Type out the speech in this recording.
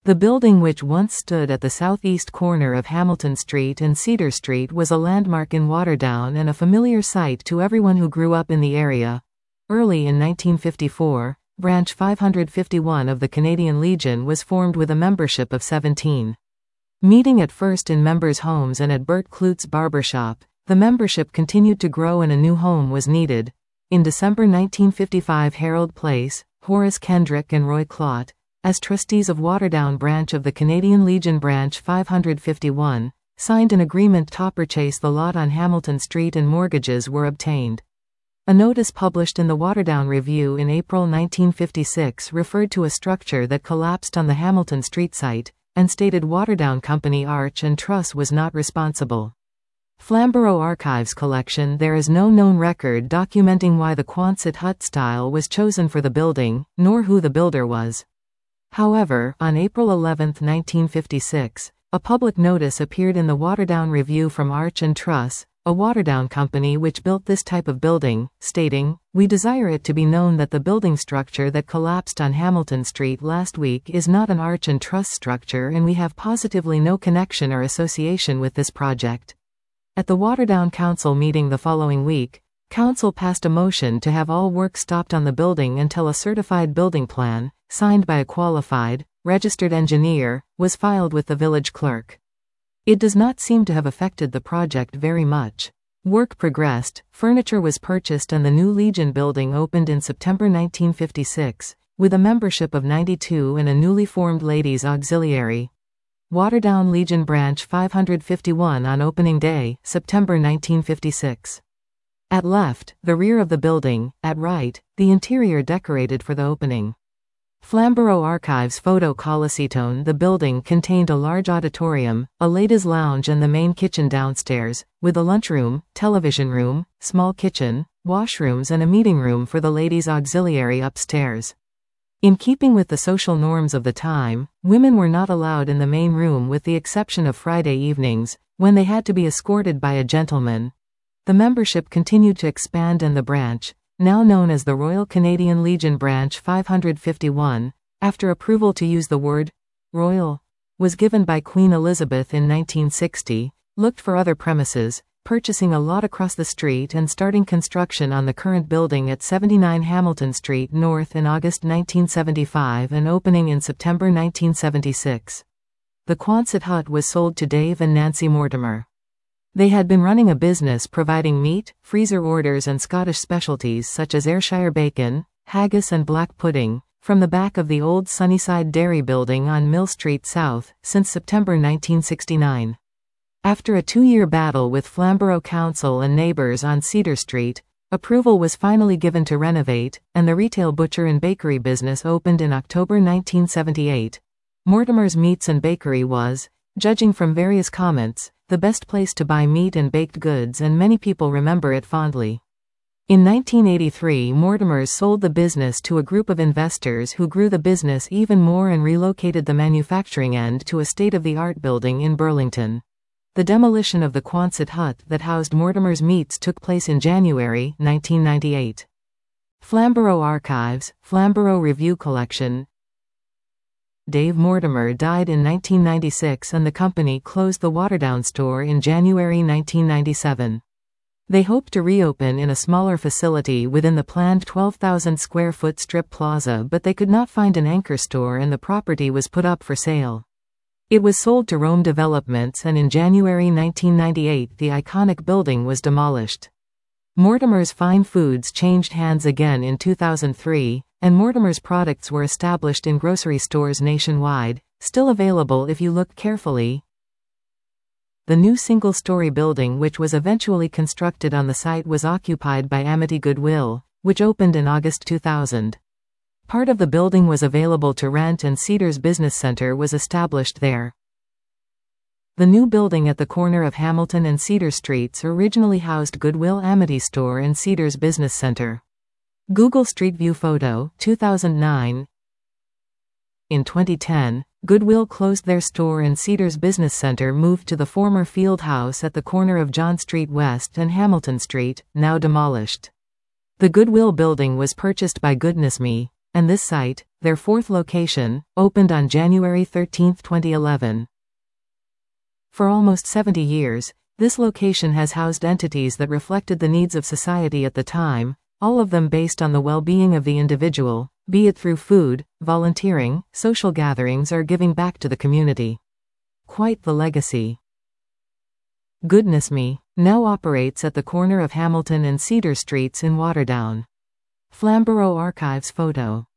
The building, which once stood at the southeast corner of Hamilton Street and Cedar Street, was a landmark in Waterdown and a familiar sight to everyone who grew up in the area. Early in 1954, Branch 551 of the Canadian Legion was formed with a membership of 17. Meeting at first in members' homes and at Bert Klut's barbershop, the membership continued to grow and a new home was needed. In December 1955, Harold Place, Horace Kendrick and Roy Clott, as trustees of Waterdown branch of the Canadian Legion Branch 551, signed an agreement to purchase the lot on Hamilton Street and mortgages were obtained. A notice published in the Waterdown Review in April 1956 referred to a structure that collapsed on the Hamilton Street site, and stated Waterdown Company Arch and Truss was not responsible. Flamborough Archives collection. There is no known record documenting why the Quonset hut style was chosen for the building, nor who the builder was. However, on April 11, 1956, a public notice appeared in the Waterdown Review from Arch and Truss, a Waterdown company which built this type of building, stating, "We desire it to be known that the building structure that collapsed on Hamilton Street last week is not an Arch and Truss structure, and we have positively no connection or association with this project." At the Waterdown Council meeting the following week, Council passed a motion to have all work stopped on the building until a certified building plan, signed by a qualified, registered engineer, was filed with the village clerk. It does not seem to have affected the project very much. Work progressed, furniture was purchased and the new Legion building opened in September 1956, with a membership of 92 and a newly formed Ladies' Auxiliary. Waterdown Legion Branch 551 on opening day, September 1956. At left, the rear of the building; at right, the interior decorated for the opening. Flamborough Archives photo Colicetone. The building contained a large auditorium, a ladies' lounge and the main kitchen downstairs, with a lunchroom, television room, small kitchen, washrooms and a meeting room for the ladies' auxiliary upstairs. In keeping with the social norms of the time, women were not allowed in the main room with the exception of Friday evenings, when they had to be escorted by a gentleman. The membership continued to expand and the branch, now known as the Royal Canadian Legion Branch 551, after approval to use the word "royal" was given by Queen Elizabeth in 1960, looked for other premises, purchasing a lot across the street and starting construction on the current building at 79 Hamilton Street North in August 1975 and opening in September 1976. The Quonset hut was sold to Dave and Nancy Mortimer. They had been running a business providing meat, freezer orders and Scottish specialties such as Ayrshire bacon, haggis and black pudding, from the back of the old Sunnyside Dairy building on Mill Street South, since September 1969. After a 2-year battle with Flamborough Council and neighbours on Cedar Street, approval was finally given to renovate, and the retail butcher and bakery business opened in October 1978. Mortimer's Meats and Bakery was, judging from various comments, the best place to buy meat and baked goods, and many people remember it fondly. In 1983, Mortimer's sold the business to a group of investors who grew the business even more and relocated the manufacturing end to a state-of-the-art building in Burlington. The demolition of the Quonset hut that housed Mortimer's Meats took place in January 1998. Flamborough Archives, Flamborough Review Collection. Dave Mortimer died in 1996 and the company closed the Waterdown store in January 1997. They hoped to reopen in a smaller facility within the planned 12,000 square foot strip plaza, but they could not find an anchor store and the property was put up for sale. It was sold to Rome Developments and in January 1998 the iconic building was demolished. Mortimer's Fine Foods changed hands again in 2003, and Mortimer's products were established in grocery stores nationwide, still available if you look carefully. The new single-story building which was eventually constructed on the site was occupied by Amity Goodwill, which opened in August 2000. Part of the building was available to rent and Cedars Business Center was established there. The new building at the corner of Hamilton and Cedar Streets originally housed Goodwill Amity Store and Cedars Business Center. Google Street View photo, 2009. In 2010, Goodwill closed their store and Cedars Business Center moved to the former Field House at the corner of John Street West and Hamilton Street, now demolished. The Goodwill building was purchased by Goodness Me, and this site, their fourth location, opened on January 13, 2011. For almost 70 years, this location has housed entities that reflected the needs of society at the time, all of them based on the well-being of the individual, be it through food, volunteering, social gatherings or giving back to the community. Quite the legacy. Goodness Me now operates at the corner of Hamilton and Cedar Streets in Waterdown. Flamborough Archives photo.